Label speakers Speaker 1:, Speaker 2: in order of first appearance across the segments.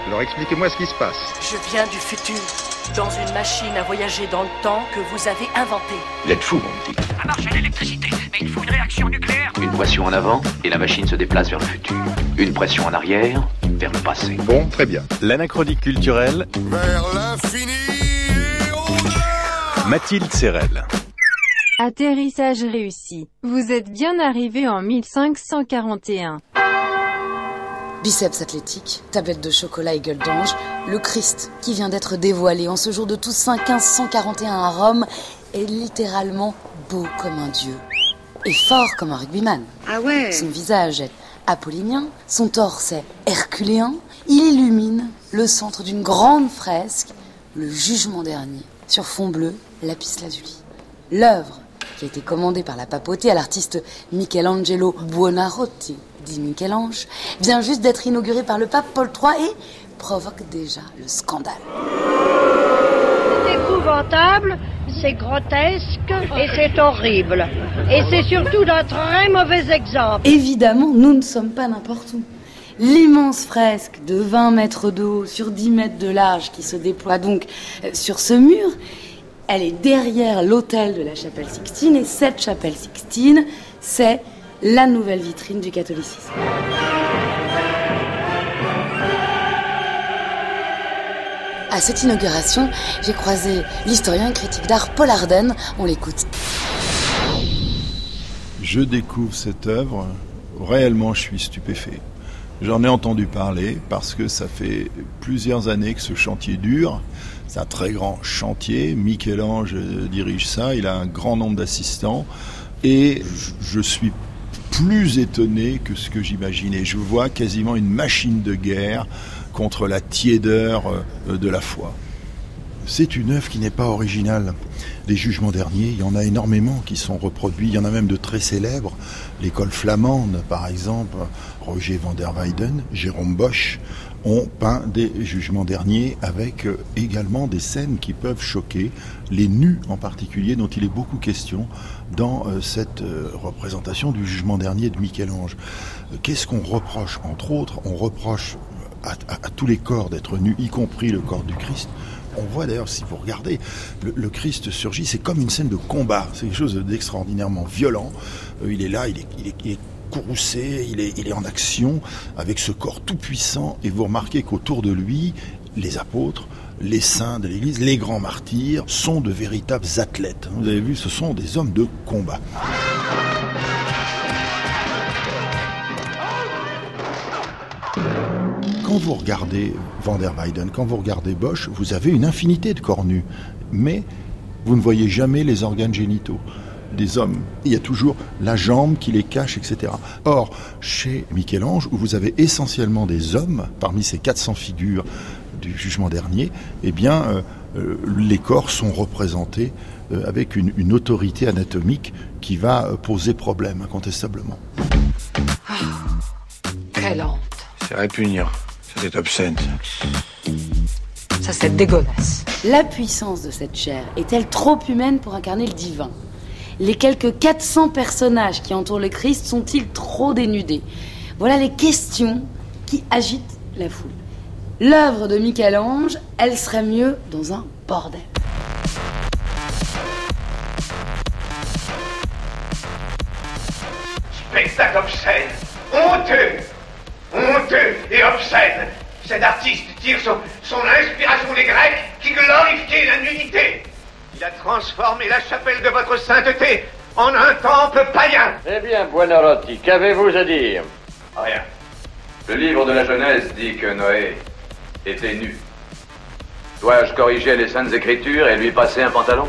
Speaker 1: Alors expliquez-moi ce qui se passe.
Speaker 2: Je viens du futur, dans une machine à voyager dans le temps que vous avez inventée.
Speaker 3: Vous êtes fou, mon petit.
Speaker 4: Ça marche à l'électricité, mais il faut une réaction nucléaire.
Speaker 3: Une pression en avant, et la machine se déplace vers le futur. Une pression en arrière, vers le passé.
Speaker 1: Bon, très bien.
Speaker 5: L'anachronique culturelle.
Speaker 6: Vers l'infini et au-delà.
Speaker 5: Mathilde Serrel.
Speaker 7: Atterrissage réussi. Vous êtes bien arrivé en 1541.
Speaker 8: Biceps athlétiques, tablette de chocolat et gueule d'ange, le Christ qui vient d'être dévoilé en ce jour de Toussaint 1541 à Rome est littéralement beau comme un dieu et fort comme un rugbyman.
Speaker 9: Ah ouais.
Speaker 8: Son visage est apollinien, son torse est herculéen, il illumine le centre d'une grande fresque, le Jugement dernier, sur fond bleu, lapis lazuli. L'œuvre, qui a été commandée par la papauté à l'artiste Michelangelo Buonarroti, dit Michel-Ange, vient juste d'être inaugurée par le pape Paul III et provoque déjà le scandale.
Speaker 9: C'est épouvantable, c'est grotesque et c'est horrible. Et c'est surtout d'un très mauvais exemple.
Speaker 8: Évidemment, nous ne sommes pas n'importe où. L'immense fresque de 20 mètres de haut sur 10 mètres de large qui se déploie donc sur ce mur, elle est derrière l'autel de la chapelle Sixtine et cette chapelle Sixtine, c'est la nouvelle vitrine du catholicisme. À cette inauguration, j'ai croisé l'historien et critique d'art Paul Arden. On l'écoute.
Speaker 10: Je découvre cette œuvre, réellement je suis stupéfait. J'en ai entendu parler parce que ça fait plusieurs années que ce chantier dure. C'est un très grand chantier, Michel-Ange dirige ça, il a un grand nombre d'assistants et je suis plus étonné que ce que j'imaginais. Je vois quasiment une machine de guerre contre la tiédeur de la foi. C'est une œuvre qui n'est pas originale. Les Jugements derniers, il y en a énormément qui sont reproduits. Il y en a même de très célèbres. L'école flamande, par exemple, Roger van der Weyden, Jérôme Bosch, ont peint des Jugements derniers avec également des scènes qui peuvent choquer, les nus en particulier, dont il est beaucoup question dans cette représentation du Jugement dernier de Michel-Ange. Qu'est-ce qu'on reproche? Entre autres, on reproche à tous les corps d'être nus, y compris le corps du Christ. On voit d'ailleurs, si vous regardez, le Christ surgit, c'est comme une scène de combat, c'est quelque chose d'extraordinairement violent. Il est là, il est courroucé, il est en action avec ce corps tout puissant, et vous remarquez qu'autour de lui, les apôtres, les saints de l'Église, les grands martyrs sont de véritables athlètes. Vous avez vu, ce sont des hommes de combat. Quand vous regardez Van der Weyden, quand vous regardez Bosch, vous avez une infinité de corps nus, mais vous ne voyez jamais les organes génitaux des hommes. Il y a toujours la jambe qui les cache, etc. Or, chez Michel-Ange, où vous avez essentiellement des hommes, parmi ces 400 figures du Jugement dernier, eh bien, les corps sont représentés avec une autorité anatomique qui va poser problème, incontestablement.
Speaker 11: Ah, très lente.
Speaker 12: C'est répugnant. C'est obscène.
Speaker 11: Ça, c'est dégueulasse.
Speaker 8: La puissance de cette chair est-elle trop humaine pour incarner le divin? Les quelques 400 personnages qui entourent le Christ sont-ils trop dénudés? Voilà les questions qui agitent la foule. L'œuvre de Michel-Ange, elle serait mieux dans un bordel.
Speaker 13: Spectacle obscène, honteux et obscène. Cet artiste tire son inspiration des Grecs qui glorifiaient la nudité. Il a transformé la chapelle de votre sainteté en un temple païen.
Speaker 14: Eh bien, Buonarroti, qu'avez-vous à dire?
Speaker 3: Rien. Le livre de la Genèse dit que Noé était nu. Dois-je corriger les Saintes Écritures et lui passer un pantalon?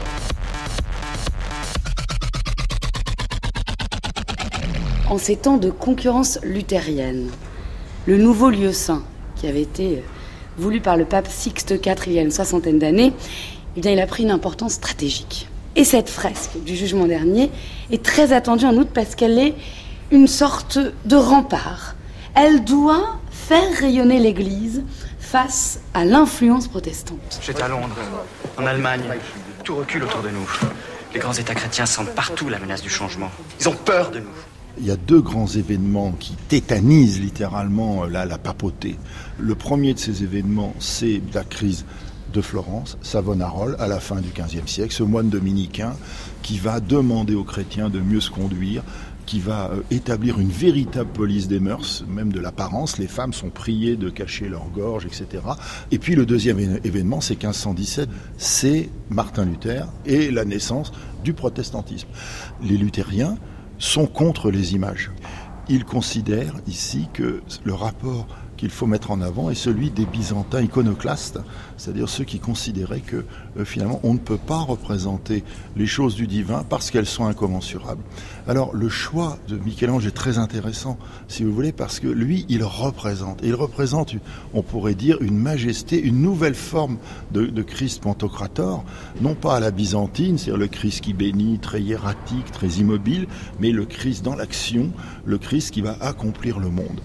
Speaker 8: En ces temps de concurrence luthérienne, le nouveau lieu saint, qui avait été voulu par le pape Sixte IV il y a une 60aine d'années, eh bien, il a pris une importance stratégique. Et cette fresque du Jugement dernier est très attendue en outre parce qu'elle est une sorte de rempart. Elle doit faire rayonner l'Église face à l'influence protestante.
Speaker 2: C'est à Londres, en Allemagne. Tout recule autour de nous. Les grands États chrétiens sentent partout la menace du changement. Ils ont peur de nous.
Speaker 10: Il y a 2 grands événements qui tétanisent littéralement la papauté. Le premier de ces événements, c'est la crise de Florence, Savonarole, à la fin du XVe siècle, ce moine dominicain qui va demander aux chrétiens de mieux se conduire, qui va établir une véritable police des mœurs, même de l'apparence. Les femmes sont priées de cacher leur gorge, etc. Et puis le deuxième événement, c'est 1517, c'est Martin Luther et la naissance du protestantisme. Les luthériens sont contre les images. Ils considèrent ici que le rapport qu'il faut mettre en avant est celui des byzantins iconoclastes, c'est-à-dire ceux qui considéraient que finalement on ne peut pas représenter les choses du divin parce qu'elles sont incommensurables. Alors le choix de Michel-Ange est très intéressant, si vous voulez, parce que lui, il représente, on pourrait dire, une majesté, une nouvelle forme de Christ Pantocrator, non pas à la byzantine, c'est-à-dire le Christ qui bénit, très hiératique, très immobile, mais le Christ dans l'action, le Christ qui va accomplir le monde.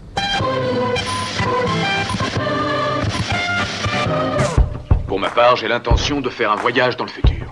Speaker 3: Pour ma part, j'ai l'intention de faire un voyage dans le futur.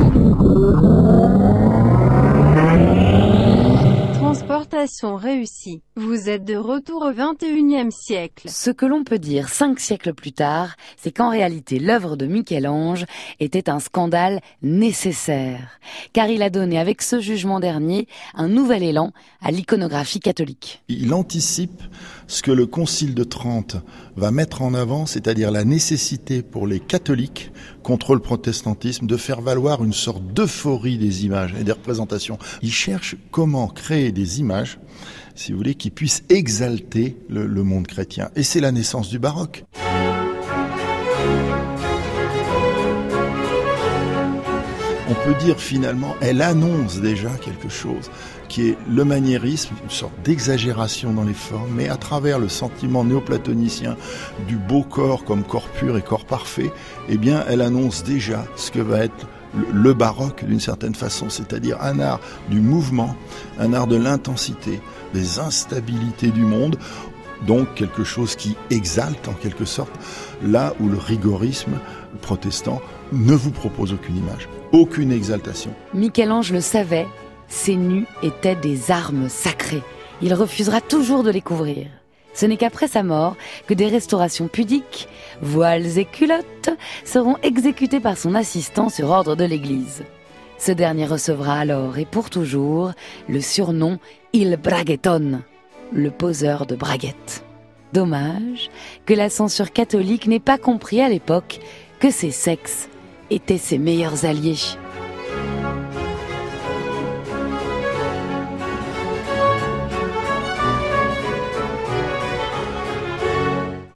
Speaker 7: Transportation réussie. Vous êtes de retour au XXIe siècle.
Speaker 8: Ce que l'on peut dire 5 siècles plus tard, c'est qu'en réalité l'œuvre de Michel-Ange était un scandale nécessaire, car il a donné avec ce jugement dernier un nouvel élan à l'iconographie catholique.
Speaker 10: Il anticipe ce que le Concile de Trente va mettre en avant, c'est-à-dire la nécessité pour les catholiques contre le protestantisme de faire valoir une sorte d'euphorie des images et des représentations. Il cherche comment créer des images, si vous voulez, qui puissent exalter le monde chrétien. Et c'est la naissance du baroque. On peut dire finalement, elle annonce déjà quelque chose qui est le maniérisme, une sorte d'exagération dans les formes, mais à travers le sentiment néoplatonicien du beau corps comme corps pur et corps parfait, eh bien, elle annonce déjà ce que va être le baroque d'une certaine façon, c'est-à-dire un art du mouvement, un art de l'intensité, des instabilités du monde, donc quelque chose qui exalte en quelque sorte, là où le rigorisme protestant ne vous propose aucune image, aucune exaltation.
Speaker 8: Michel-Ange le savait, ces nus étaient des armes sacrées. Il refusera toujours de les couvrir. Ce n'est qu'après sa mort que des restaurations pudiques, voiles et culottes, seront exécutées par son assistant sur ordre de l'Église. Ce dernier recevra alors et pour toujours le surnom Il Braguetton, le poseur de braguettes. Dommage que la censure catholique n'ait pas compris à l'époque que ces sexes étaient ses meilleurs alliés.